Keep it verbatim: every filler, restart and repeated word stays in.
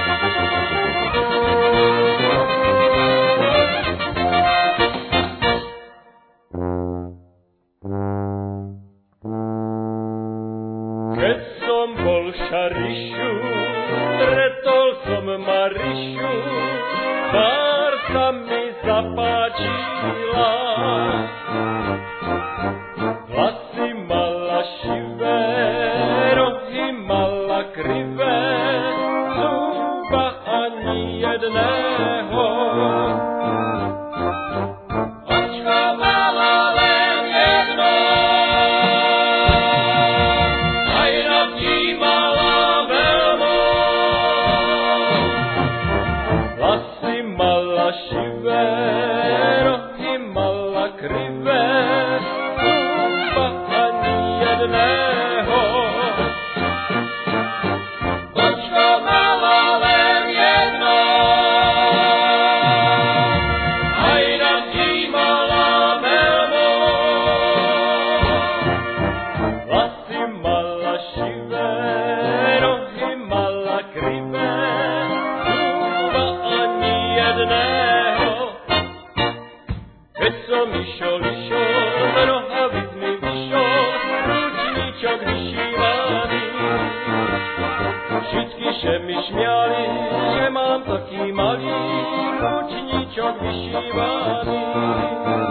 Keď som bol šarišu, stretol som Marišu, tvár sa mi zapáčila. Vlasy mala šivé, rohy mala krivé, zuba ani jedného. Očko mala len jedno, aj radí mala veľmo. Vlasy mala šivé, rohy mala krivé, zuba ani jedného. Očko mala len jedno, aj radí mala veľmo. Vlasy mala šivé, rohy mala krivé, zuba ani jedného. Keď som išiel, išiel, z nohavic mi vyšol ručníčok vyšívaný. Všetky še mi šmiali, že mám taký malý ručníčok vyšívaný.